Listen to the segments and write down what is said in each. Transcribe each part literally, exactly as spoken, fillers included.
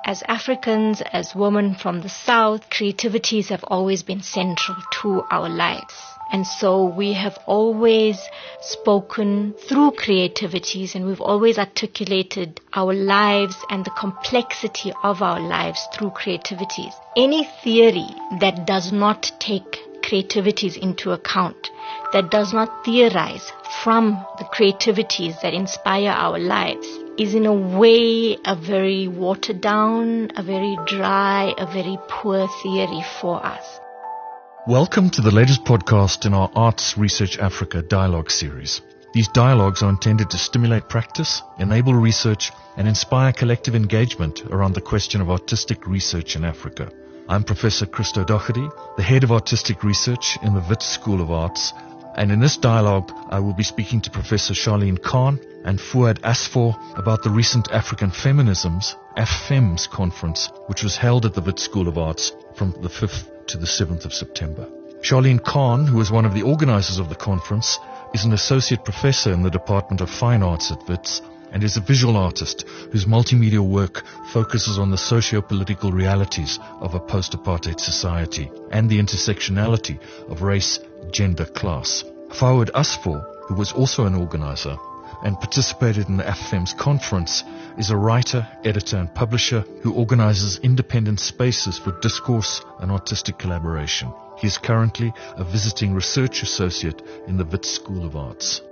As Africans, as women from the South, creativities have always been central to our lives. And so we have always spoken through creativities, and we've always articulated our lives and the complexity of our lives through creativities. Any theory that does not take creativities into account, that does not theorize from the creativities that inspire our lives, is in a way a very watered down, a very dry, a very poor theory for us. Welcome to the latest podcast in our Arts Research Africa dialogue series. These dialogues are intended to stimulate practice, enable research, and inspire collective engagement around the question of artistic research in Africa. I'm Professor Christo Doherty, the head of artistic research in the Wits School of Arts, and in this dialogue I will be speaking to Professor Charlene Khan and Fuad Asfour about the recent African Feminisms, AFFEMS conference, which was held at the Wits School of Arts from the fifth to the seventh of September. Charlene Khan, who is one of the organizers of the conference, is an associate professor in the Department of Fine Arts at Wits and is a visual artist whose multimedia work focuses on the socio-political realities of a post-apartheid society and the intersectionality of race, gender, class. Fuad Asfour, who was also an organizer and participated in the AFFEMS conference, is a writer, editor and publisher who organizes independent spaces for discourse and artistic collaboration. He is currently a visiting research associate in the Wits School of Arts.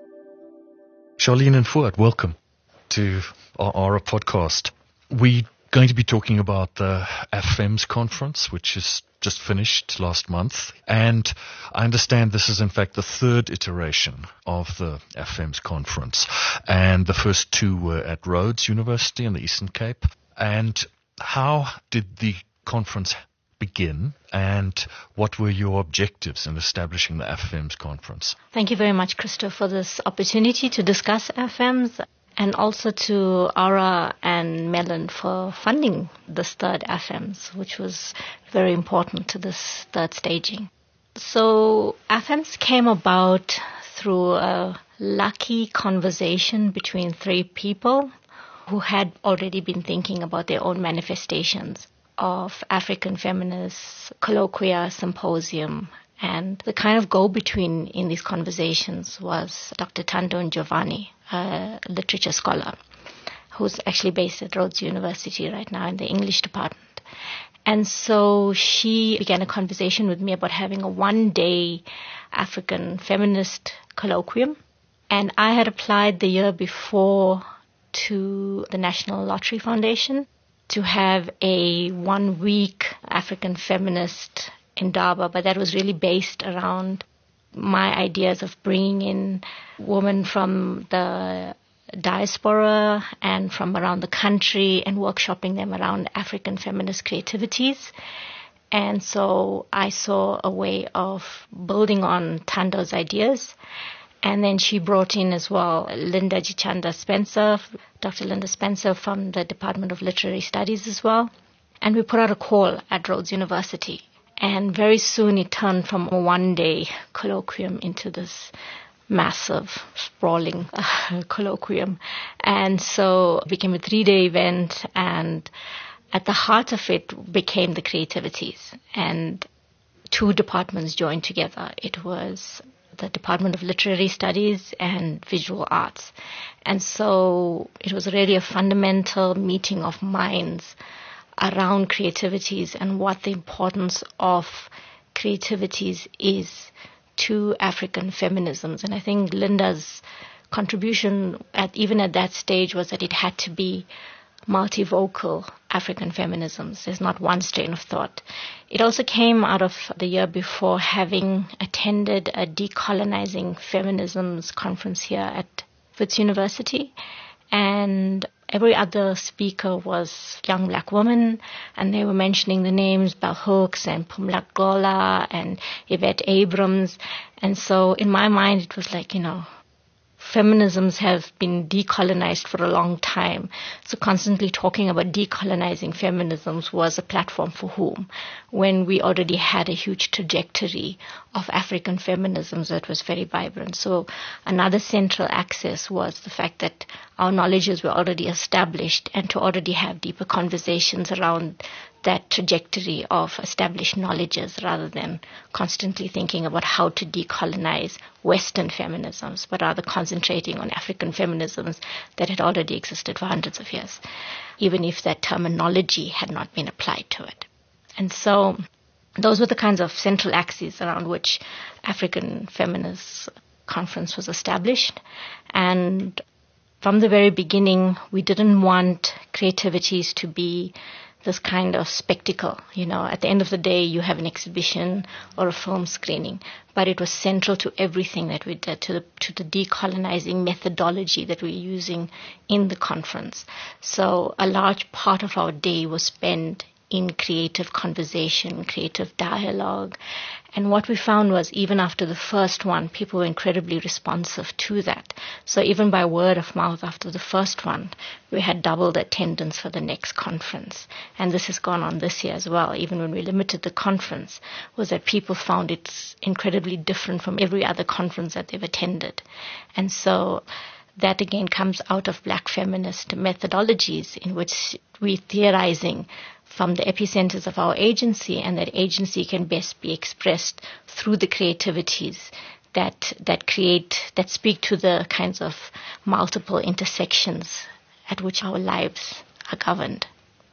Charlene and Fuad, welcome to our ARA podcast. We're going to be talking about the AFFEMS conference, which is just finished last month, and I understand this is in fact the third iteration of the AFFEMS conference, and the first two were at Rhodes University in the Eastern Cape. And how did the conference begin, and what were your objectives in establishing the AFFEMS conference? Thank you very much, Christo, for this opportunity to discuss AFFEMS, and also to ARA and Mellon for funding this third AFFEMS, which was very important to this third staging. So AFFEMS came about through a lucky conversation between three people who had already been thinking about their own manifestations of African Feminists Colloquia Symposium. And the kind of go-between in these conversations was Doctor Thando Njavani, a literature scholar, who's actually based at Rhodes University right now in the English department. And so she began a conversation with me about having a one-day African feminist colloquium. And I had applied the year before to the National Lottery Foundation to have a one-week African feminist Indaba, but that was really based around my ideas of bringing in women from the diaspora and from around the country and workshopping them around African feminist creativities. And so I saw a way of building on Thando's ideas. And then she brought in as well Linda Jichanda Spencer, Doctor Linda Spencer from the Department of Literary Studies as well. And we put out a call at Rhodes University. And very soon it turned from a one-day colloquium into this massive, sprawling uh, colloquium. And so it became a three-day event, and at the heart of it became the creativities. And two departments joined together. It was the Department of Literary Studies and Visual Arts. And so it was really a fundamental meeting of minds around creativities and what the importance of creativities is to African feminisms. And I think Linda's contribution, at even at that stage, was that it had to be multivocal African feminisms. There's not one strain of thought. It also came out of the year before having attended a decolonizing feminisms conference here at Wits University, and every other speaker was young black women, and they were mentioning the names Bell Hooks and Pumla Gola and Yvette Abrams. And so in my mind, it was like, you know, feminisms have been decolonized for a long time. So constantly talking about decolonizing feminisms was a platform for whom, when we already had a huge trajectory of African feminisms that was very vibrant. So another central axis was the fact that our knowledges were already established, and to already have deeper conversations around that trajectory of established knowledges, rather than constantly thinking about how to decolonize Western feminisms, but rather concentrating on African feminisms that had already existed for hundreds of years, even if that terminology had not been applied to it. And so those were the kinds of central axes around which African Feminist Conference was established. And from the very beginning, we didn't want creativities to be this kind of spectacle. You know, at the end of the day, you have an exhibition or a film screening, but it was central to everything that we did, to the, to the decolonizing methodology that we were using in the conference. So a large part of our day was spent in creative conversation, creative dialogue. And what we found was, even after the first one, people were incredibly responsive to that. So even by word of mouth after the first one, we had doubled attendance for the next conference. And this has gone on this year as well. Even when we limited the conference, was that people found it incredibly different from every other conference that they've attended. And so that again comes out of Black feminist methodologies, in which we're theorizing from the epicenters of our agency, and that agency can best be expressed through the creativities that that create, that speak to the kinds of multiple intersections at which our lives are governed.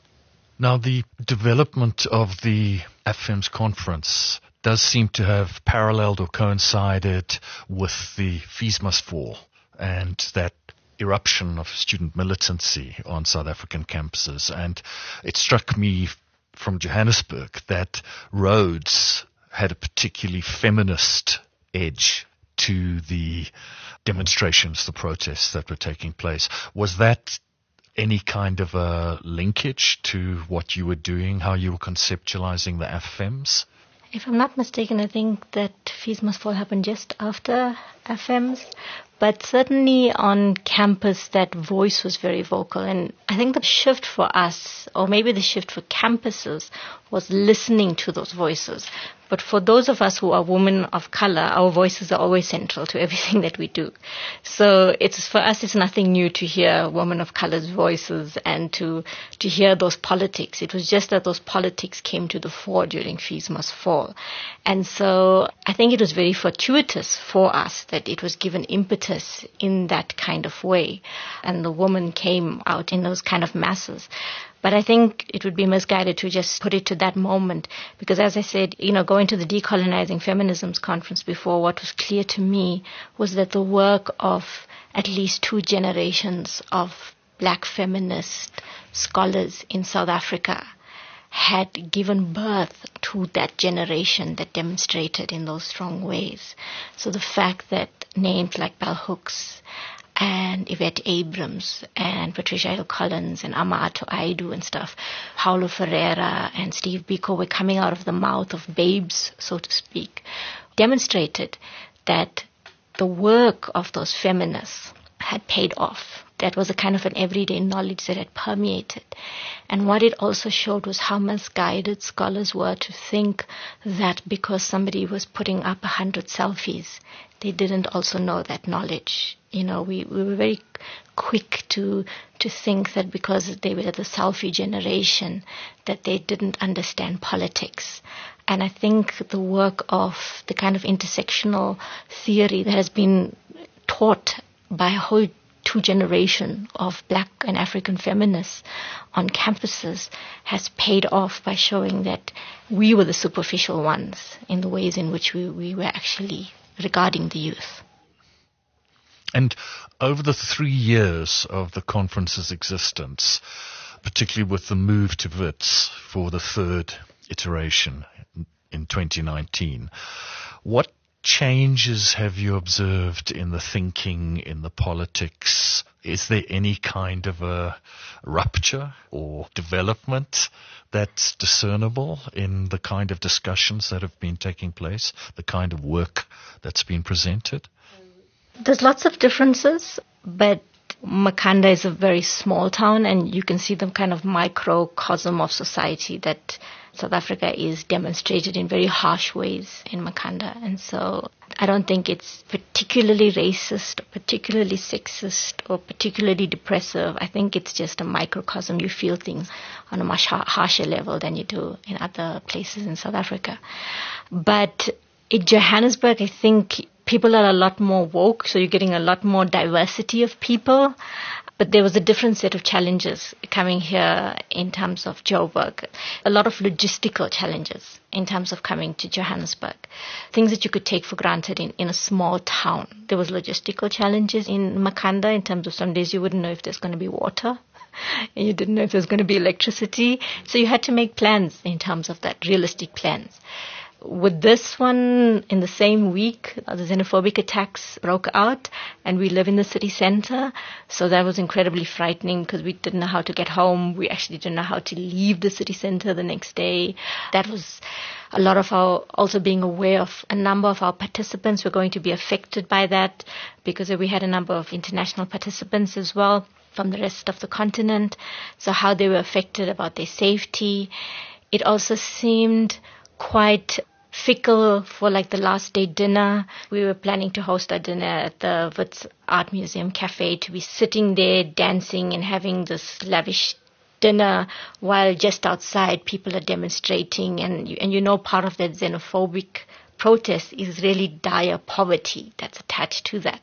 Now, the development of the AFFEMS conference does seem to have paralleled or coincided with the Fees Must Fall and that eruption of student militancy on South African campuses. And it struck me from Johannesburg that Rhodes had a particularly feminist edge to the demonstrations, the protests that were taking place. Was that any kind of a linkage to what you were doing, how you were conceptualizing the AFFEMS? If I'm not mistaken, I think that Fees Must Fall happened just after AFFEMS. But certainly on campus, that voice was very vocal. And I think the shift for us, or maybe the shift for campuses, was listening to those voices. But for those of us who are women of color, our voices are always central to everything that we do. So it's, for us, it's nothing new to hear women of color's voices and to to hear those politics. It was just that those politics came to the fore during Fees Must Fall. And so I think it was very fortuitous for us that it was given impetus in that kind of way. And the woman came out in those kind of masses. But I think it would be misguided to just put it to that moment, because as I said, you know, going to the Decolonizing Feminisms conference before, what was clear to me was that the work of at least two generations of Black feminist scholars in South Africa had given birth to that generation that demonstrated in those strong ways. So the fact that names like Bell Hooks and Yvette Abrams and Patricia Hill Collins and Ama-Ato Aidu and stuff, Paulo Ferreira and Steve Biko were coming out of the mouth of babes, so to speak, demonstrated that the work of those feminists had paid off. That was a kind of an everyday knowledge that had permeated. And what it also showed was how misguided scholars were to think that because somebody was putting up a hundred selfies, they didn't also know that knowledge. You know, we, we were very quick to to think that because they were the selfie generation, that they didn't understand politics. And I think the work of the kind of intersectional theory that has been taught by a whole two generation of Black and African feminists on campuses has paid off by showing that we were the superficial ones in the ways in which we, we were actually regarding the youth. And over the three years of the conference's existence, particularly with the move to Wits for the third iteration in twenty nineteen, what changes have you observed in the thinking, in the politics? Is there any kind of a rupture or development that's discernible in the kind of discussions that have been taking place, the kind of work that's been presented? There's lots of differences, but Makhanda is a very small town, and you can see the kind of microcosm of society that South Africa is demonstrated in very harsh ways in Makhanda. And so I don't think it's particularly racist, or particularly sexist, or particularly depressive. I think it's just a microcosm. You feel things on a much harsher level than you do in other places in South Africa. But in Johannesburg, I think people are a lot more woke, so you're getting a lot more diversity of people. But there was a different set of challenges coming here in terms of Joburg. A lot of logistical challenges in terms of coming to Johannesburg. Things that you could take for granted in, in a small town. There was logistical challenges in Makhanda in terms of some days you wouldn't know if there's going to be water. And you didn't know if there's going to be electricity. So you had to make plans in terms of that, realistic plans. With this one, in the same week, the xenophobic attacks broke out, and we live in the city center. So that was incredibly frightening because we didn't know how to get home. We actually didn't know how to leave the city center the next day. That was a lot of our, also being aware of a number of our participants were going to be affected by that, because we had a number of international participants as well from the rest of the continent. So how they were affected about their safety. It also seemed quite fickle for like the last day dinner. We were planning to host our dinner at the Wits Art Museum Cafe, to be sitting there dancing and having this lavish dinner while just outside people are demonstrating, and you, and you know part of that xenophobic protest is really dire poverty that's attached to that.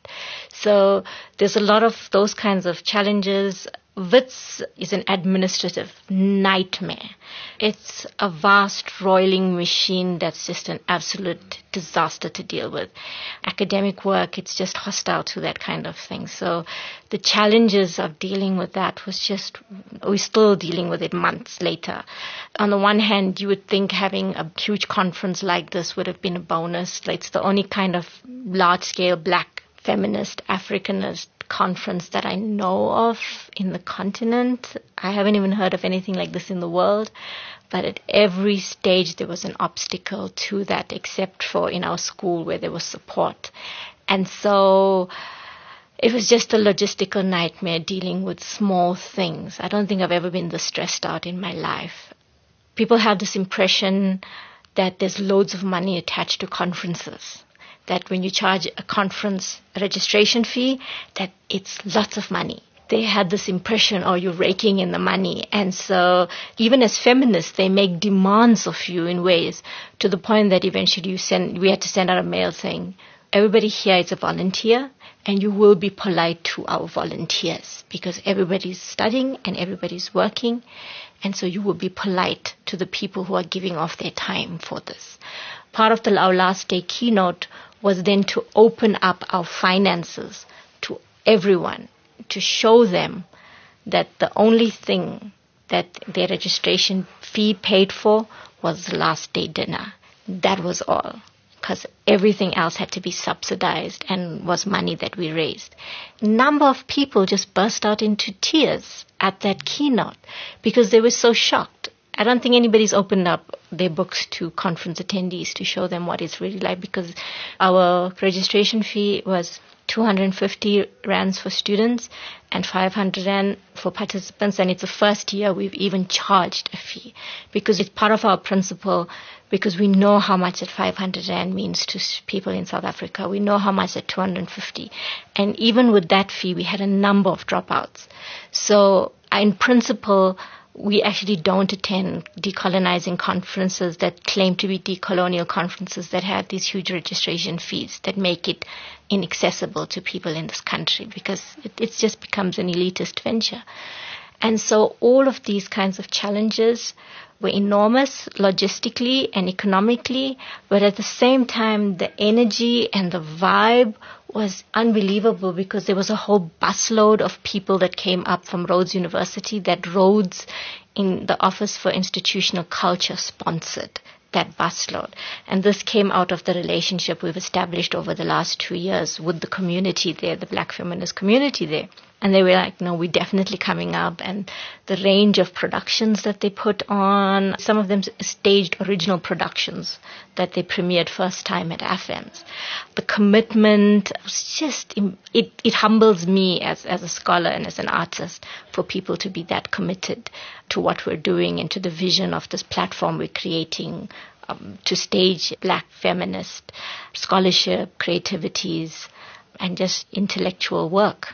So there's a lot of those kinds of challenges. Wits is an administrative nightmare. It's a vast roiling machine that's just an absolute disaster to deal with. Academic work, it's just hostile to that kind of thing. So the challenges of dealing with that was just, we're still dealing with it months later. On the one hand, you would think having a huge conference like this would have been a bonus. It's the only kind of large-scale black feminist, Africanist conference that I know of in the continent. I haven't even heard of anything like this in the world. But at every stage there was an obstacle to that, except for in our school where there was support. And so it was just a logistical nightmare dealing with small things. I don't think I've ever been this stressed out in my life. People have this impression that there's loads of money attached to conferences, that when you charge a conference registration fee, that it's lots of money. They had this impression, oh, you're raking in the money. And so even as feminists, they make demands of you in ways to the point that eventually you send, we had to send out a mail saying, everybody here is a volunteer and you will be polite to our volunteers because everybody's studying and everybody's working. And so you will be polite to the people who are giving off their time for this. Part of the, our last day keynote was then to open up our finances to everyone, to show them that the only thing that their registration fee paid for was the last day dinner. That was all, because everything else had to be subsidized and was money that we raised. A number of people just burst out into tears at that keynote because they were so shocked. I don't think anybody's opened up their books to conference attendees to show them what it's really like, because our registration fee was two hundred fifty rands for students and five hundred rand for participants. And it's the first year we've even charged a fee, because it's part of our principle, because we know how much that five hundred rand means to people in South Africa. We know how much that two hundred fifty. And even with that fee, we had a number of dropouts. So in principle, we actually don't attend decolonizing conferences that claim to be decolonial conferences that have these huge registration fees that make it inaccessible to people in this country, because it, it just becomes an elitist venture. And so all of these kinds of challenges were enormous logistically and economically, but at the same time, the energy and the vibe was unbelievable, because there was a whole busload of people that came up from Rhodes University that Rhodes in the Office for Institutional Culture sponsored that busload. And this came out of the relationship we've established over the last two years with the community there, the Black feminist community there. And they were like, no, we're definitely coming up. And the range of productions that they put on, some of them staged original productions that they premiered first time at A F A Ms. The commitment was just, it, it humbles me as, as a scholar and as an artist for people to be that committed to what we're doing and to the vision of this platform we're creating um, to stage Black feminist scholarship, creativities, and just intellectual work.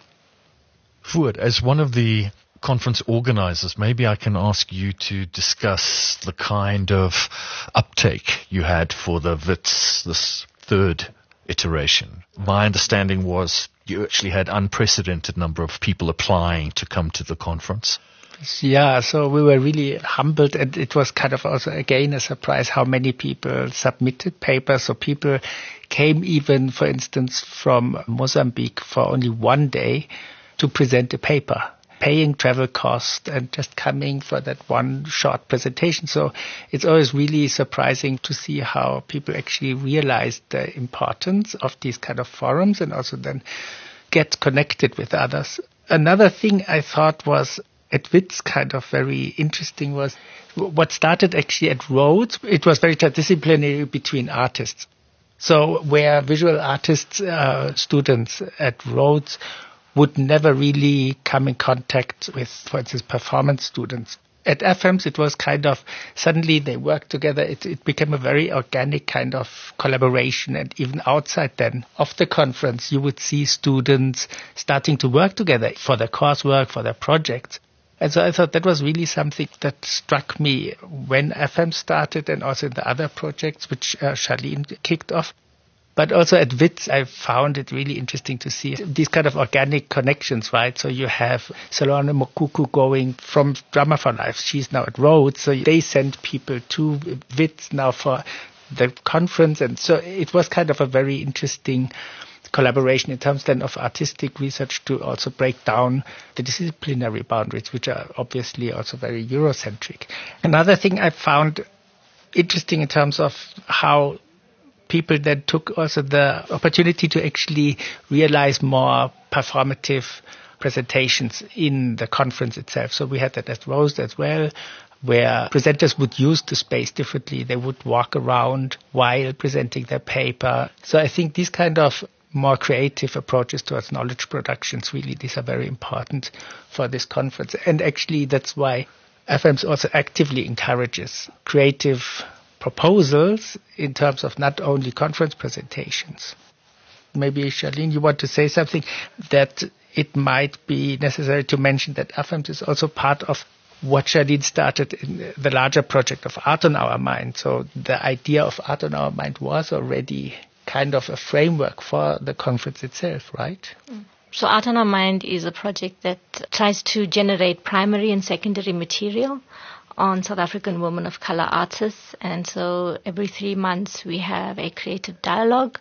Fuad, as one of the conference organizers, maybe I can ask you to discuss the kind of uptake you had for the WITS, this third iteration. My understanding was you actually had unprecedented number of people applying to come to the conference. Yeah, so we were really humbled, and it was kind of also again a surprise how many people submitted papers. So people came even, for instance, from Mozambique for only one day to present a paper, paying travel costs and just coming for that one short presentation. So it's always really surprising to see how people actually realize the importance of these kind of forums and also then get connected with others. Another thing I thought was at WITS kind of very interesting was what started actually at Rhodes. It was very interdisciplinary between artists. So where visual artists, uh, students at Rhodes would never really come in contact with, for instance, performance students. At A F A Ms, it was kind of, suddenly they worked together. It, it became a very organic kind of collaboration. And even outside then of the conference, you would see students starting to work together for their coursework, for their projects. And so I thought that was really something that struck me when A F A M started and also in the other projects which uh, Charlene kicked off. But also at WITS, I found it really interesting to see these kind of organic connections, right? So you have Salone Mokuku going from Drama for Life. She's now at Rhodes. So they send people to WITS now for the conference. And so it was kind of a very interesting collaboration in terms then of artistic research to also break down the disciplinary boundaries, which are obviously also very Eurocentric. Another thing I found interesting in terms of how people then took also the opportunity to actually realize more performative presentations in the conference itself. So we had that at Rhodes as well, where presenters would use the space differently. They would walk around while presenting their paper. So I think these kind of more creative approaches towards knowledge productions, really, these are very important for this conference. And actually, that's why A F A Ms also actively encourages creative proposals in terms of not only conference presentations. Maybe, Charlene, you want to say something that it might be necessary to mention that A F A Ms is also part of what Charlene started in the larger project of Art on Our Mind. So the idea of Art on Our Mind was already kind of a framework for the conference itself, right? So Art on Our Mind is a project that tries to generate primary and secondary material on South African women of color artists. And so every three months we have a creative dialogue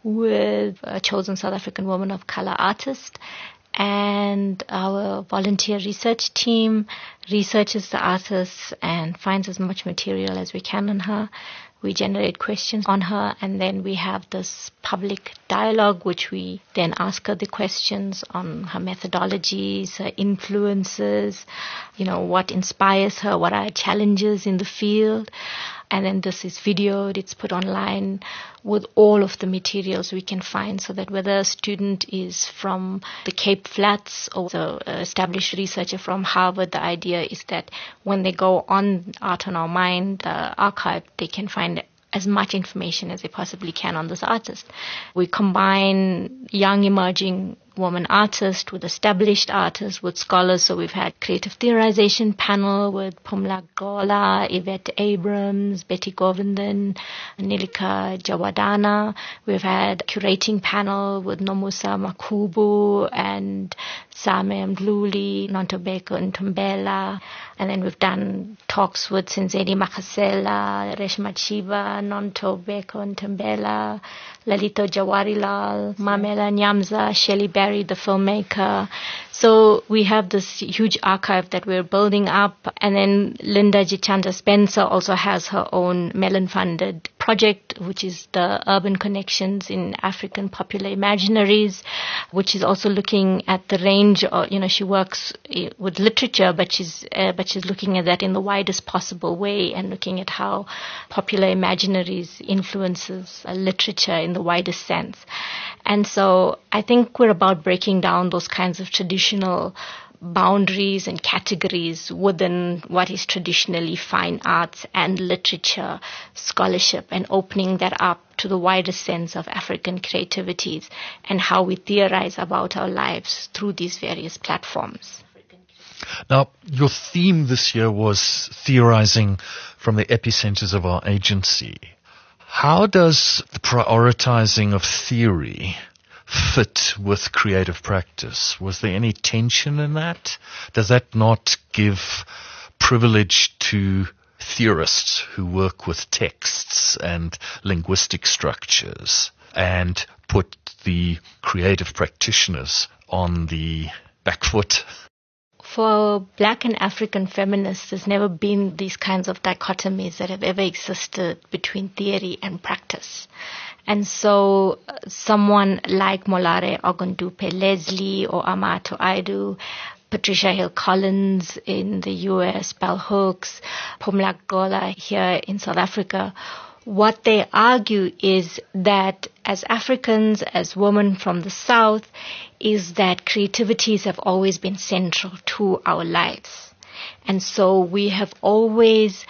with a chosen South African woman of color artist. And our volunteer research team researches the artist and finds as much material as we can on her. We generate questions on her, and then we have this public dialogue, which we then ask her the questions on her methodologies, her influences, you know, what inspires her, what are her challenges in the field. And then this is videoed, it's put online with all of the materials we can find, so that whether a student is from the Cape Flats or the established researcher from Harvard, the idea is that when they go on Art on Our Mind, the archive, they can find as much information as they possibly can on this artist. We combine young emerging woman artists with established artists, with scholars. So we've had creative theorization panel with Pumla Gola, Yvette Abrams, Betty Govindan, Nilika Jawadana. We've had curating panel with Nomusa Makubu and Same Mdluli, Nontobeko Ntombela. And then we've done talks with Senzeni Makasela, Reshma Chiba, Nontobeko Ntombela, Lalito Jawarilal, Mamela Nyamza, Shelley Berry, the filmmaker. So we have this huge archive that we're building up. And then Linda Jichanda Spencer also has her own Mellon-funded project project, which is the Urban Connections in African Popular Imaginaries, which is also looking at the range of, you know, she works with literature, but she's, uh, but she's looking at that in the widest possible way and looking at how popular imaginaries influences uh, literature in the widest sense. And so I think we're about breaking down those kinds of traditional boundaries and categories within what is traditionally fine arts and literature scholarship, and opening that up to the wider sense of African creativities and how we theorize about our lives through these various platforms. Now, your theme this year was theorizing from the epicenters of our agency. How does the prioritizing of theory fit with creative practice? Was there any tension in that? Does that not give privilege to theorists who work with texts and linguistic structures and put the creative practitioners on the back foot? For Black and African feminists, there's never been these kinds of dichotomies that have ever existed between theory and practice. And so uh, someone like Molare Ogundupe Leslie or Amato Aidu, Patricia Hill Collins in the U S, Bell Hooks, Phumla Gola here in South Africa, what they argue is that as Africans, as women from the South, is that creativities have always been central to our lives. And so we have always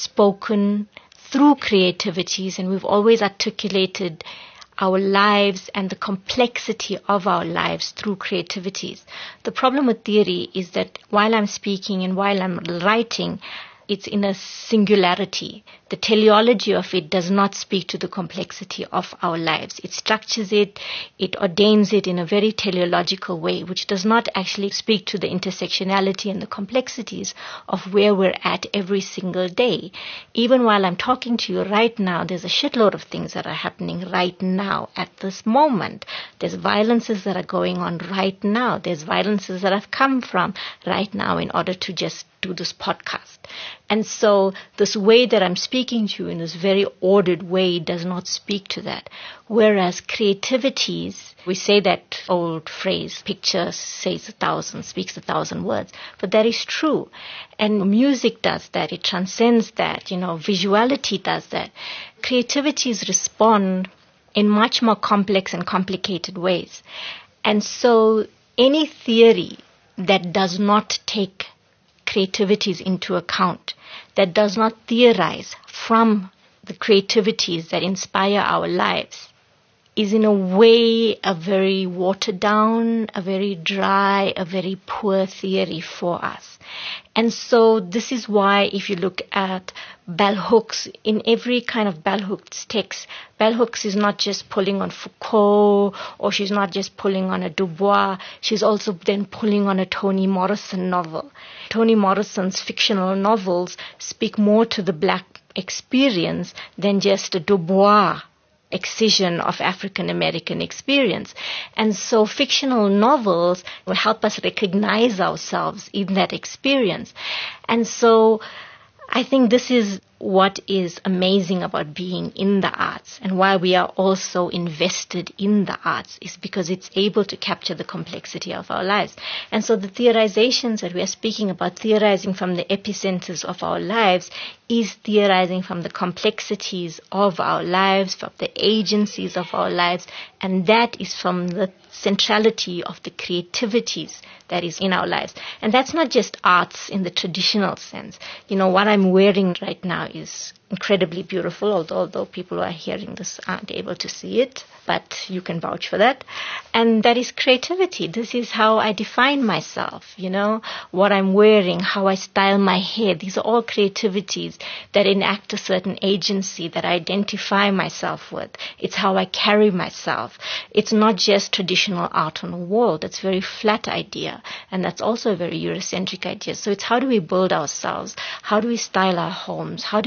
spoken through creativities, and we've always articulated our lives and the complexity of our lives through creativities. The problem with theory is that while I'm speaking and while I'm writing, it's in a singularity. The teleology of it does not speak to the complexity of our lives. It structures it, it ordains it in a very teleological way, which does not actually speak to the intersectionality and the complexities of where we're at every single day. Even while I'm talking to you right now, there's a shitload of things that are happening right now at this moment. There's violences that are going on right now. There's violences that have come from right now in order to just do this podcast. And so this way that I'm speaking to you in this very ordered way does not speak to that. Whereas creativities, we say that old phrase, picture says a thousand, speaks a thousand words, but that is true. And music does that. It transcends that. You know, visuality does that. Creativities respond in much more complex and complicated ways. And so any theory that does not take creativities into account, that does not theorize from the creativities that inspire our lives, is in a way a very watered down, a very dry, a very poor theory for us. And so this is why if you look at Bell Hooks, in every kind of Bell Hooks text, Bell Hooks is not just pulling on Foucault, or she's not just pulling on a Du Bois, she's also then pulling on a Toni Morrison novel. Toni Morrison's fictional novels speak more to the Black experience than just a Du Bois excision of African American experience. And so fictional novels will help us recognize ourselves in that experience. And so I think this is what is amazing about being in the arts, and why we are also invested in the arts is because it's able to capture the complexity of our lives. And so the theorizations that we are speaking about, theorizing from the epicenters of our lives, is theorizing from the complexities of our lives, from the agencies of our lives, and that is from the centrality of the creativities that is in our lives. And that's not just arts in the traditional sense. You know, what I'm wearing right now is incredibly beautiful, although, although people who are hearing this aren't able to see it, but you can vouch for that. And that is creativity. This is how I define myself, you know, what I'm wearing, how I style my hair. These are all creativities that enact a certain agency that I identify myself with. It's how I carry myself. It's not just traditional art on a wall. That's a very flat idea. And that's also a very Eurocentric idea. So it's how do we build ourselves? How do we style our homes? How do we carry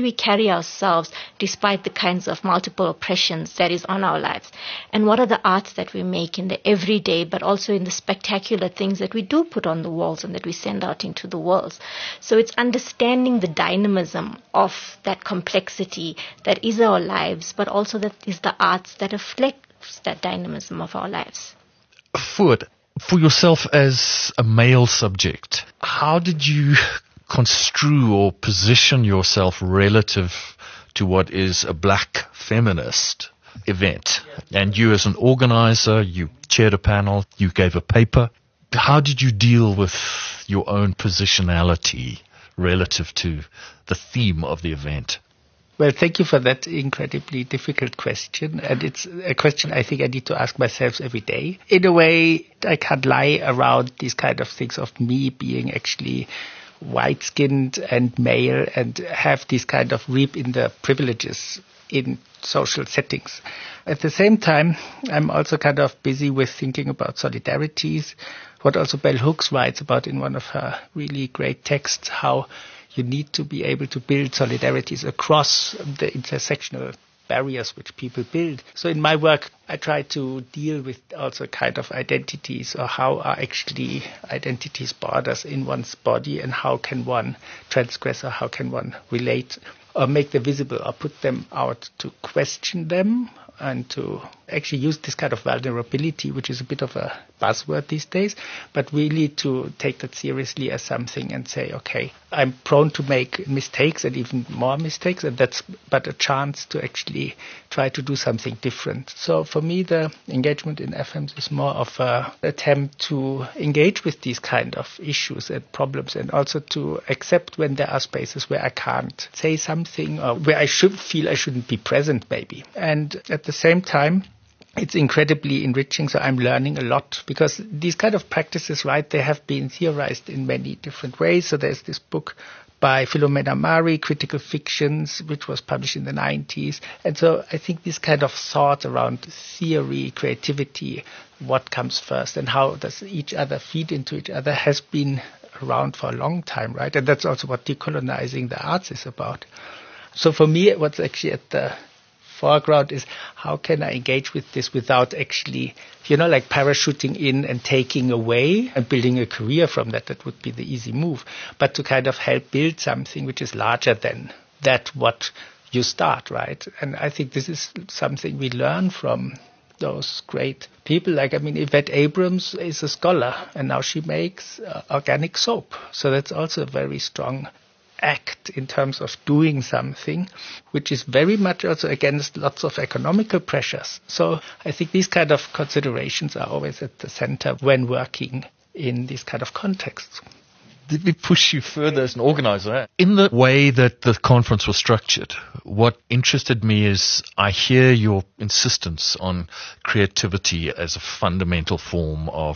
free ourselves despite the kinds of multiple oppressions that is on our lives? And what are the arts that we make in the everyday, but also in the spectacular things that we do put on the walls and that we send out into the world? So it's understanding the dynamism of that complexity that is our lives, but also that is the arts that reflects that dynamism of our lives. Fuad, for yourself as a male subject, how did you construe or position yourself relative to what is a black feminist event? And you as an organizer, you chaired a panel, you gave a paper. How did you deal with your own positionality relative to the theme of the event? Well, thank you for that incredibly difficult question. And it's a question I think I need to ask myself every day. In a way, I can't lie around these kind of things of me being actually white-skinned and male and have these kind of reap in the privileges in social settings. At the same time, I'm also kind of busy with thinking about solidarities, what also Bell Hooks writes about in one of her really great texts, how you need to be able to build solidarities across the intersectional barriers which people build. So in my work, I try to deal with also kind of identities, or how are actually identities borders in one's body, and how can one transgress, or how can one relate or make them visible or put them out, to question them and to actually use this kind of vulnerability, which is a bit of a buzzword these days, but really to take that seriously as something and say, okay, I'm prone to make mistakes and even more mistakes, and that's but a chance to actually try to do something different. So for me, the engagement in F Ms is more of an attempt to engage with these kind of issues and problems, and also to accept when there are spaces where I can't say something, or where I should feel I shouldn't be present maybe. And at the same time, it's incredibly enriching, so I'm learning a lot, because these kind of practices, right, they have been theorized in many different ways. So there's this book by Philomena Mari, Critical Fictions, which was published in the nineties. And so I think this kind of thought around theory, creativity, what comes first and how does each other feed into each other, has been around for a long time, right? And that's also what decolonizing the arts is about. So for me, what's actually at the foreground is, how can I engage with this without actually, you know, like parachuting in and taking away and building a career from that. That would be the easy move. But to kind of help build something which is larger than that what you start, right? And I think this is something we learn from those great people. Like, I mean, Yvette Abrams is a scholar, and now she makes uh, organic soap. So that's also a very strong act in terms of doing something, which is very much also against lots of economical pressures. So I think these kind of considerations are always at the center when working in these kind of contexts. Did we push you further as an organizer? In the way that the conference was structured, what interested me is I hear your insistence on creativity as a fundamental form of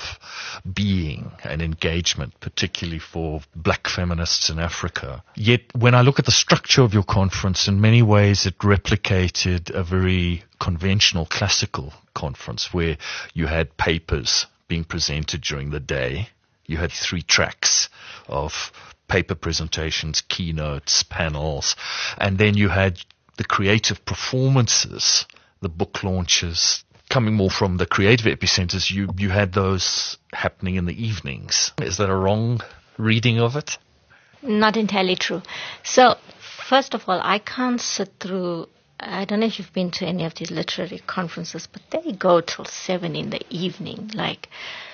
being and engagement, particularly for black feminists in Africa. Yet when I look at the structure of your conference, in many ways it replicated a very conventional classical conference where you had papers being presented during the day. You had three tracks of paper presentations, keynotes, panels, and then you had the creative performances, the book launches. Coming more from the creative epicenters, you, you had those happening in the evenings. Is that a wrong reading of it? Not entirely true. So, first of all, I can't sit through, I don't know if you've been to any of these literary conferences, but they go till seven in the evening, like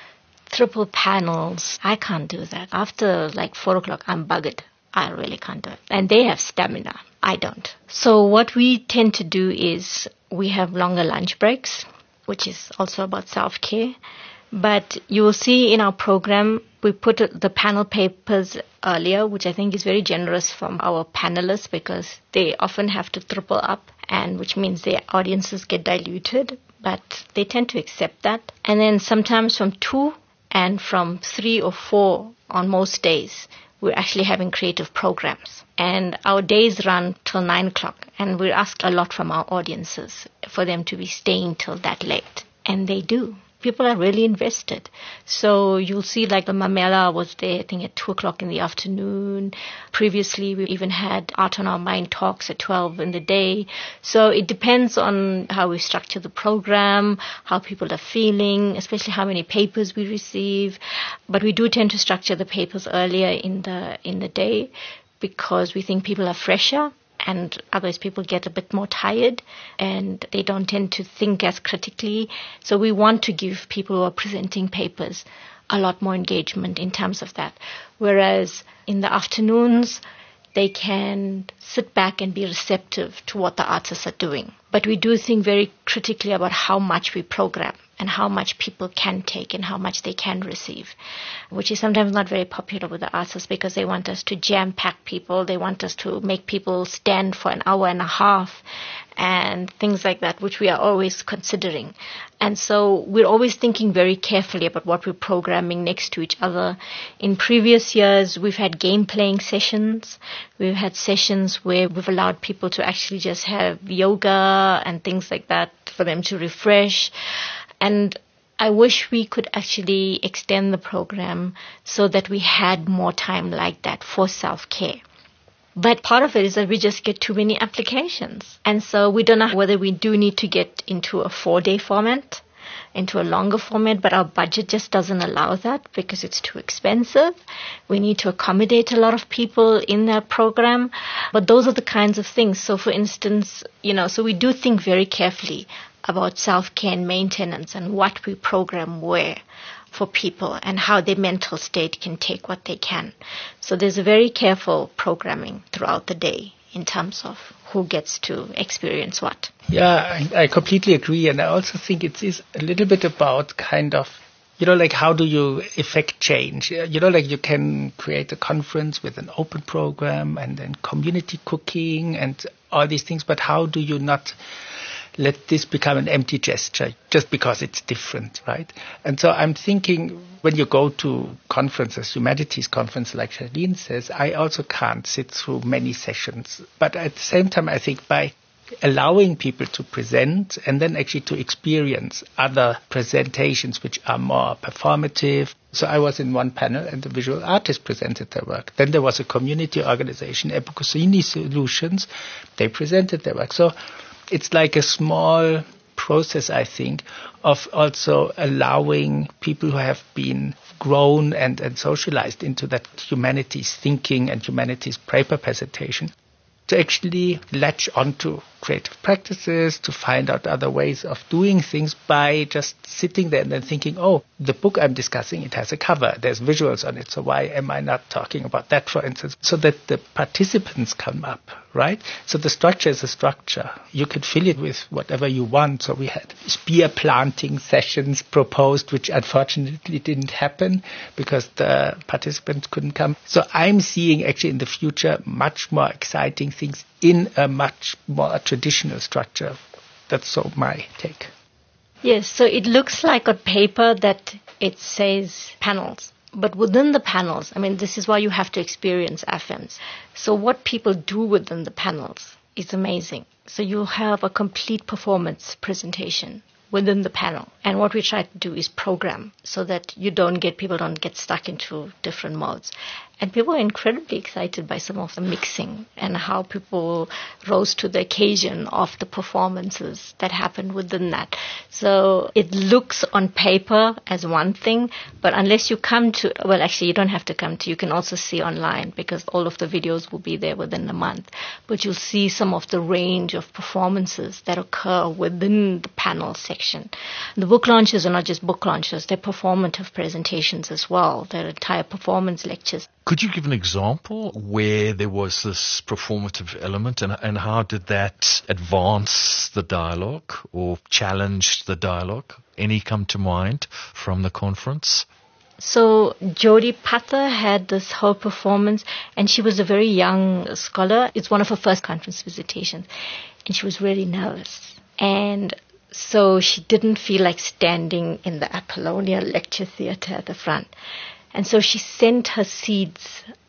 triple panels. I can't do that. After like four o'clock, I'm buggered. I really can't do it. And they have stamina. I don't. So what we tend to do is we have longer lunch breaks, which is also about self-care. But you will see in our program, we put the panel papers earlier, which I think is very generous from our panelists, because they often have to triple up, and which means their audiences get diluted, but they tend to accept that. And then sometimes from two and from three or four on most days, we're actually having creative programs. And our days run till nine o'clock. And we ask a lot from our audiences for them to be staying till that late. And they do. people are really invested. So you'll see like the Mamela was there, I think at two o'clock in the afternoon. Previously, we even had Art on Our Mind talks at twelve in the day. So it depends on how we structure the program, how people are feeling, especially how many papers we receive. But we do tend to structure the papers earlier in the in the day because we think people are fresher. And otherwise people get a bit more tired and they don't tend to think as critically. So we want to give people who are presenting papers a lot more engagement in terms of that. Whereas in the afternoons, they can sit back and be receptive to what the artists are doing. But we do think very critically about how much we program and how much people can take and how much they can receive, which is sometimes not very popular with the artists because they want us to jam-pack people. They want us to make people stand for an hour and a half and things like that, which we are always considering. And so we're always thinking very carefully about what we're programming next to each other. In previous years, we've had game-playing sessions. We've had sessions where we've allowed people to actually just have yoga and things like that for them to refresh. And I wish we could actually extend the program so that we had more time like that for self-care. But part of it is that we just get too many applications. And so we don't know whether we do need to get into a four-day format, into a longer format, but our budget just doesn't allow that because it's too expensive. We need to accommodate a lot of people in that program. But those are the kinds of things. So for instance, you know, so we do think very carefully about self-care and maintenance and what we program where for people and how their mental state can take what they can. So there's a very careful programming throughout the day in terms of who gets to experience what. Yeah, I, I completely agree. And I also think it is a little bit about kind of, you know, like how do you effect change? You know, like you can create a conference with an open program and then community cooking and all these things, but how do you not let this become an empty gesture just because it's different, right? And so I'm thinking when you go to conferences, humanities conference like Charlene says, I also can't sit through many sessions. But at the same time, I think by allowing people to present and then actually to experience other presentations which are more performative. So I was in one panel and the visual artist presented their work. Then there was a community organization, Epicosini Solutions. They presented their work. So it's like a small process, I think, of also allowing people who have been grown and, and socialized into that humanities thinking and humanities paper presentation to actually latch onto creative practices, to find out other ways of doing things by just sitting there and then thinking, oh, the book I'm discussing, it has a cover, there's visuals on it, so why am I not talking about that, for instance? So that the participants come up, right? So the structure is a structure. You could fill it with whatever you want. So we had spear planting sessions proposed, which unfortunately didn't happen because the participants couldn't come. So I'm seeing actually in the future much more exciting things in a much more traditional structure. That's so my take. Yes, so it looks like on paper that it says panels. But within the panels, I mean, this is why you have to experience A F Ms. So what people do within the panels is amazing. So you have a complete performance presentation within the panel. And what we try to do is program so that you don't get, people don't get stuck into different modes. And people are incredibly excited by some of the mixing and how people rose to the occasion of the performances that happened within that. So it looks on paper as one thing, but unless you come to, well, actually you don't have to come to, you can also see online because all of the videos will be there within a month. But you'll see some of the range of performances that occur within the panel section. The book launches are not just book launches, they're performative presentations as well. They're entire performance lectures. Could you give an example where there was this performative element and, and how did that advance the dialogue or challenge the dialogue? Any come to mind from the conference? So Jodie Pather had this whole performance and she was a very young scholar. It's one of her first conference visitations and she was really nervous. And so she didn't feel like standing in the Apollonia Lecture Theatre at the front. And so she sent her seeds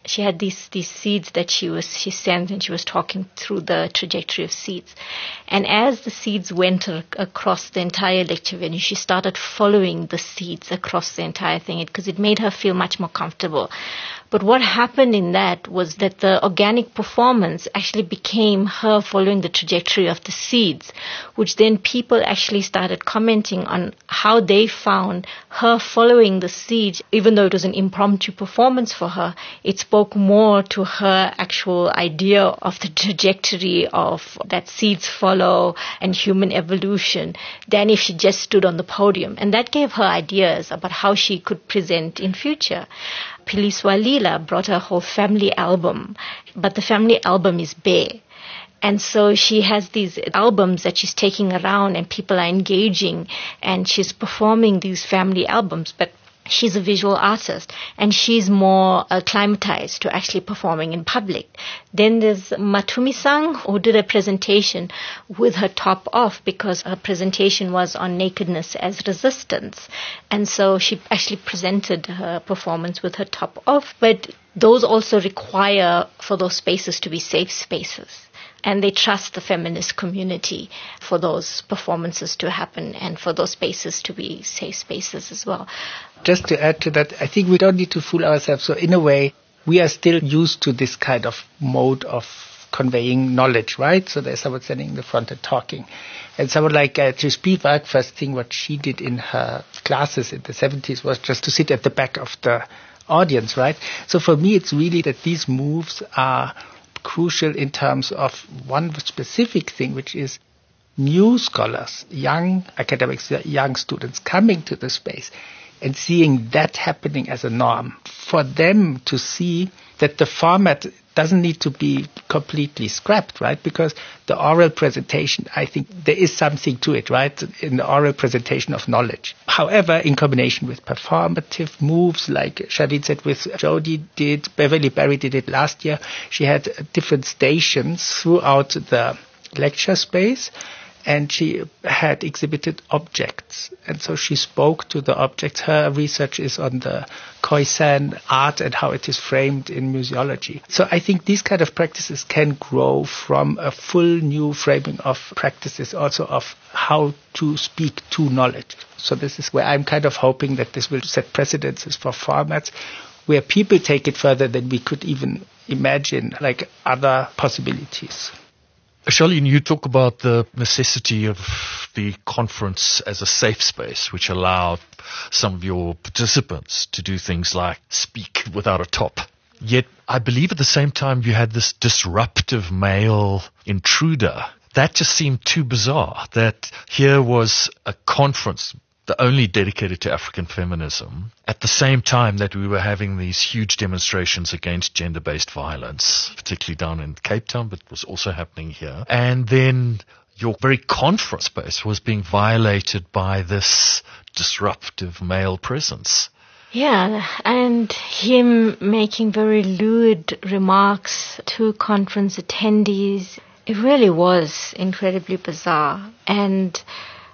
she had these these seeds that she was she sent, and she was talking through the trajectory of seeds. And as the seeds went a- across the entire lecture venue, she started following the seeds across the entire thing because it made her feel much more comfortable. But what happened in that was that the organic performance actually became her following the trajectory of the seeds, which then people actually started commenting on how they found her following the seeds. Even though it was an impromptu performance for her, it spoke more to her actual idea of the trajectory of that seeds follow and human evolution than if she just stood on the podium. And that gave her ideas about how she could present in future. Philiswa Leela brought her whole family album, but the family album is bare. And so she has these albums that she's taking around and people are engaging and she's performing these family albums. But she's a visual artist and she's more acclimatized to actually performing in public. Then there's Matumi-san, who did a presentation with her top off because her presentation was on nakedness as resistance. And so she actually presented her performance with her top off. But those also require for those spaces to be safe spaces. And they trust the feminist community for those performances to happen and for those spaces to be safe spaces as well. Just to add to that, I think we don't need to fool ourselves. So in a way, we are still used to this kind of mode of conveying knowledge, right? So there's someone standing in the front and talking. And someone like uh, Trish Spivak, first thing what she did in her classes in the seventies was just to sit at the back of the audience, right? So for me, it's really that these moves are crucial in terms of one specific thing, which is new scholars, young academics, young students coming to the space and seeing that happening as a norm. For them to see that the format doesn't need to be completely scrapped, right? Because the oral presentation, I think there is something to it, right? In the oral presentation of knowledge. However, in combination with performative moves, like Shadid said with Jodie did, Beverly Barry did it last year, she had different stations throughout the lecture space. And she had exhibited objects. And so she spoke to the objects. Her research is on the Khoisan art and how it is framed in museology. So I think these kind of practices can grow from a full new framing of practices, also of how to speak to knowledge. So this is where I'm kind of hoping that this will set precedences for formats where people take it further than we could even imagine, like other possibilities. Charlene, you talk about the necessity of the conference as a safe space, which allowed some of your participants to do things like speak without a top. Yet, I believe at the same time you had this disruptive male intruder. That just seemed too bizarre, that here was a conference, the only dedicated to African feminism, at the same time that we were having these huge demonstrations against gender-based violence, particularly down in Cape Town, but it was also happening here. And then your very conference space was being violated by this disruptive male presence. Yeah, and him making very lewd remarks to conference attendees. It really was incredibly bizarre and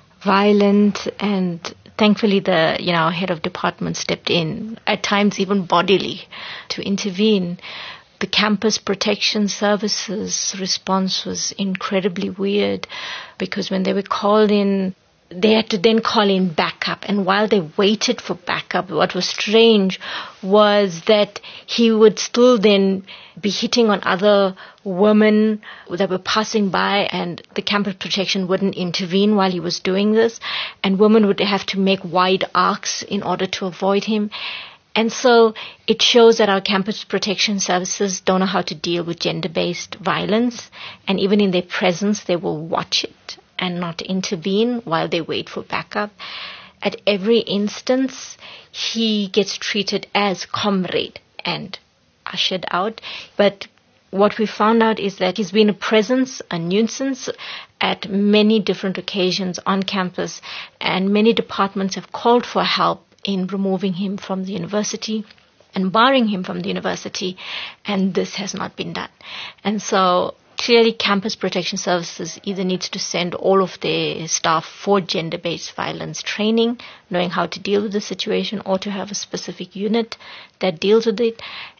violent, and thankfully the you know head of department stepped in, at times even bodily, to intervene. The campus protection services response was incredibly weird, because when they were called in, they had to then call in backup. And while they waited for backup, what was strange was that he would still then be hitting on other women that were passing by, and the campus protection wouldn't intervene while he was doing this. And women would have to make wide arcs in order to avoid him. And so it shows that our campus protection services don't know how to deal with gender-based violence. And even in their presence, they will watch it and not intervene while they wait for backup. At every instance, he gets treated as comrade and ushered out. But what we found out is that he's been a presence, a nuisance, at many different occasions on campus, and many departments have called for help in removing him from the university and barring him from the university, and this has not been done. And so clearly campus protection services either needs to send all of their staff for gender-based violence training, knowing how to deal with the situation, or to have a specific unit that deals with it.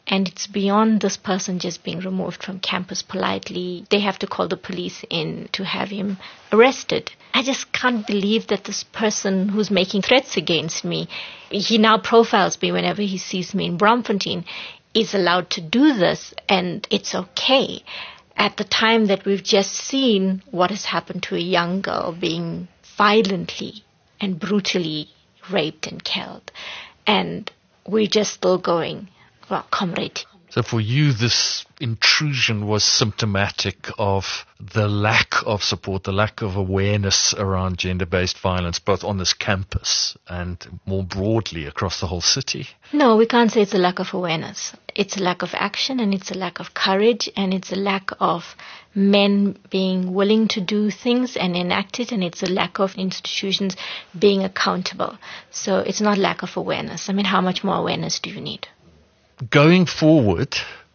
And it's beyond this person just being removed from campus politely. They have to call the police in to have him arrested. I just can't believe that this person who's making threats against me, he now profiles me whenever he sees me in Braamfontein, is allowed to do this, and it's okay. At the time that we've just seen what has happened to a young girl being violently and brutally raped and killed. And we're just still going, well, comrade. So for you, this intrusion was symptomatic of the lack of support, the lack of awareness around gender-based violence, both on this campus and more broadly across the whole city? No, we can't say it's a lack of awareness. It's a lack of action, and it's a lack of courage, and it's a lack of men being willing to do things and enact it, and it's a lack of institutions being accountable. So it's not lack of awareness. I mean, how much more awareness do you need? Going forward,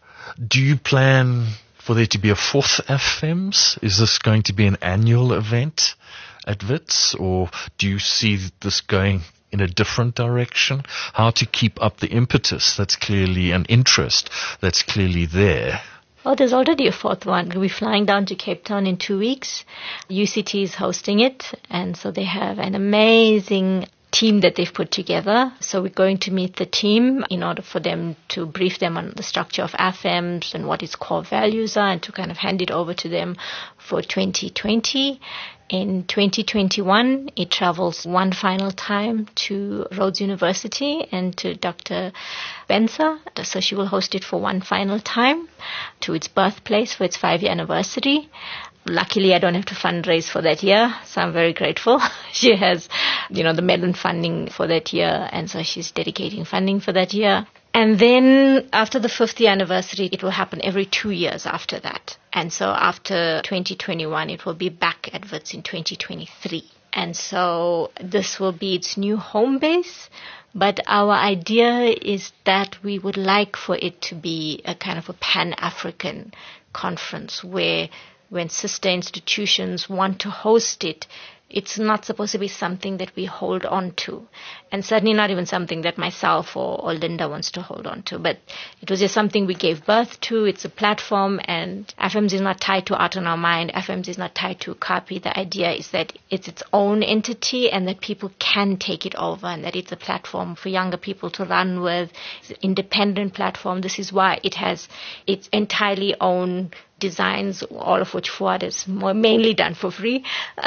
do you plan for there to be a fourth F M S? Is this going to be an annual event at Wits, or do you see this going in a different direction? How to keep up the impetus that's clearly an interest that's clearly there? Oh, there's already a fourth one. We'll be flying down to Cape Town in two weeks. U C T is hosting it, and so they have an amazing team that they've put together. So we're going to meet the team in order for them to brief them on the structure of F M S and what its core values are, and to kind of hand it over to them for twenty twenty. In twenty twenty-one, it travels one final time to Rhodes University and to Doctor Benza. So she will host it for one final time to its birthplace for its five-year anniversary. Luckily, I don't have to fundraise for that year, so I'm very grateful. She has, you know, the Mellon funding for that year, and so she's dedicating funding for that year. And then after the fifth year anniversary, it will happen every two years after that. And so after twenty twenty-one, it will be back at Wits in twenty twenty-three. And so this will be its new home base. But our idea is that we would like for it to be a kind of a Pan-African conference where when sister institutions want to host it, it's not supposed to be something that we hold on to, and certainly not even something that myself or, or Linda wants to hold on to. But it was just something we gave birth to. It's a platform, and F M S is not tied to Art on Our Mind. F M S is not tied to CAPI. The idea is that it's its own entity and that people can take it over, and that it's a platform for younger people to run with. It's an independent platform. This is why it has its entirely own designs, all of which Fuad is more mainly done for free.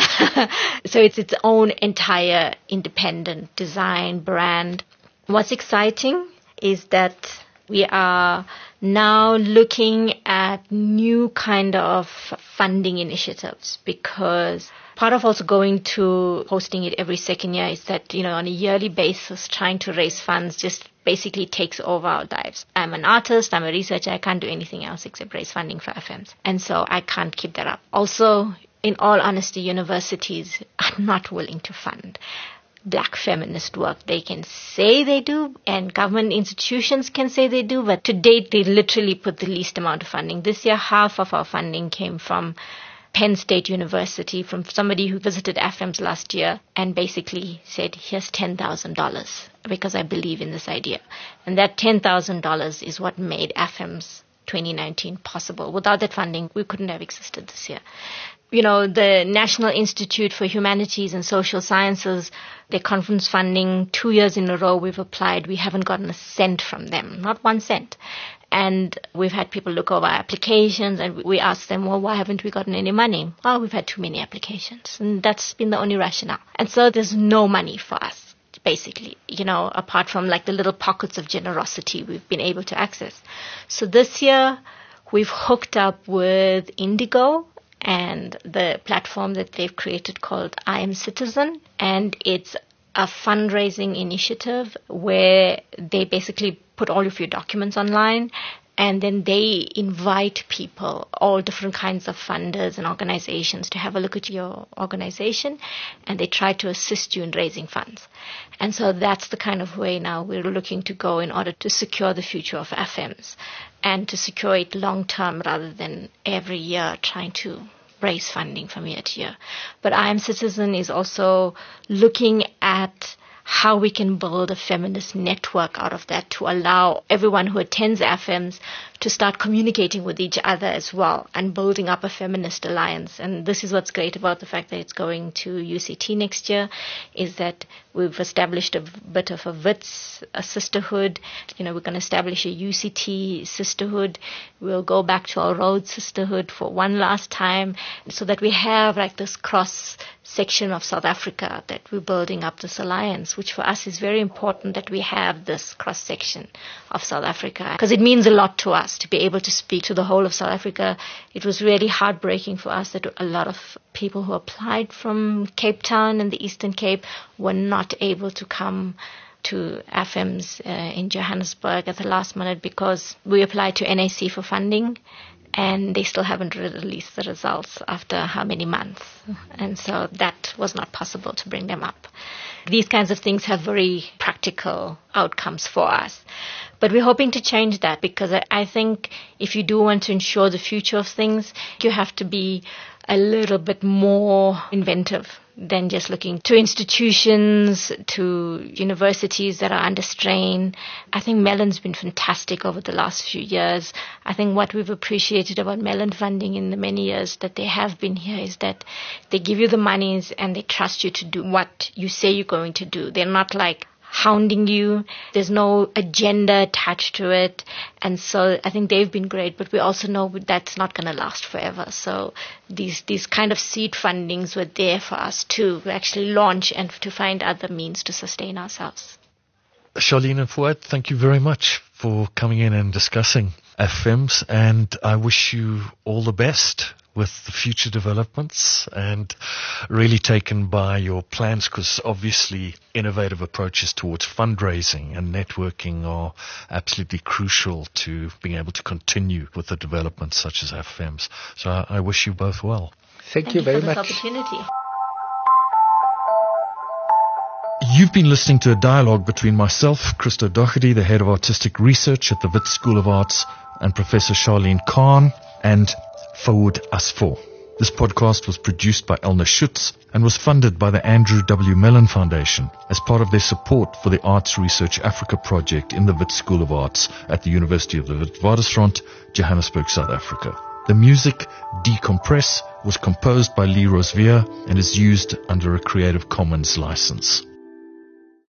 So it's its own entire independent design brand. What's exciting is that we are now looking at new kind of funding initiatives, because part of also going to hosting it every second year is that, you know, on a yearly basis, trying to raise funds just basically takes over our lives. I'm an artist, I'm a researcher, I can't do anything else except raise funding for F M S. And so I can't keep that up. Also, in all honesty, universities are not willing to fund black feminist work. They can say they do, and government institutions can say they do, but to date, they literally put the least amount of funding. This year, half of our funding came from Penn State University, from somebody who visited F M S last year and basically said, here's ten thousand dollars because I believe in this idea. And that ten thousand dollars is what made F M S twenty nineteen possible. Without that funding, we couldn't have existed this year. You know, the National Institute for Humanities and Social Sciences, their conference funding, two years in a row we've applied. We haven't gotten a cent from them, not one cent. And we've had people look over our applications and we ask them, well, why haven't we gotten any money? Well, we've had too many applications. And that's been the only rationale. And so there's no money for us, basically, you know, apart from like the little pockets of generosity we've been able to access. So this year we've hooked up with Indigo and the platform that they've created called I Am Citizen. And it's a fundraising initiative where they basically put all of your documents online, and then they invite people, all different kinds of funders and organizations, to have a look at your organization, and they try to assist you in raising funds. And so that's the kind of way now we're looking to go in order to secure the future of F M S and to secure it long term rather than every year trying to raise funding from year to year. But I Am Citizen is also looking at how we can build a feminist network out of that to allow everyone who attends A F Ms to start communicating with each other as well and building up a feminist alliance. And this is what's great about the fact that it's going to U C T next year, is that we've established a bit of a W I T S, a sisterhood. You know, we're going to establish a U C T sisterhood. We'll go back to our Rhodes sisterhood for one last time, so that we have like this cross section of South Africa, that we're building up this alliance, which for us is very important that we have this cross section of South Africa, because it means a lot to us to be able to speak to the whole of South Africa. It was really heartbreaking for us that a lot of people who applied from Cape Town and the Eastern Cape were not able to come to A F Ms uh, in Johannesburg at the last minute, because we applied to N A C for funding and they still haven't released the results after how many months. And so that was not possible to bring them up. These kinds of things have very practical outcomes for us. But we're hoping to change that, because I think if you do want to ensure the future of things, you have to be a little bit more inventive than just looking to institutions, to universities that are under strain. I think Mellon's been fantastic over the last few years. I think what we've appreciated about Mellon funding in the many years that they have been here is that they give you the monies and they trust you to do what you say you're going to do. They're not like hounding you. There's no agenda attached to it. And so I think they've been great, but we also know that's not going to last forever. So these these kind of seed fundings were there for us to actually launch and to find other means to sustain ourselves. Charlene and Fuad, thank you very much for coming in and discussing A F Ms, and I wish you all the best with the future developments, and really taken by your plans, because obviously innovative approaches towards fundraising and networking are absolutely crucial to being able to continue with the developments such as A F Ms. So I, I wish you both well. Thank, Thank you you very for this much. opportunity. You've been listening to a dialogue between myself, Christo Doherty, the head of artistic research at the Wits School of Arts, and Professor Charlene Khan and Faoud Asfour. This podcast was produced by Elna Schutz and was funded by the Andrew W. Mellon Foundation as part of their support for the Arts Research Africa project in the Wits School of Arts at the University of the Witwatersrand, Johannesburg, South Africa. The music, Decompress, was composed by Lee Rosvier and is used under a Creative Commons license.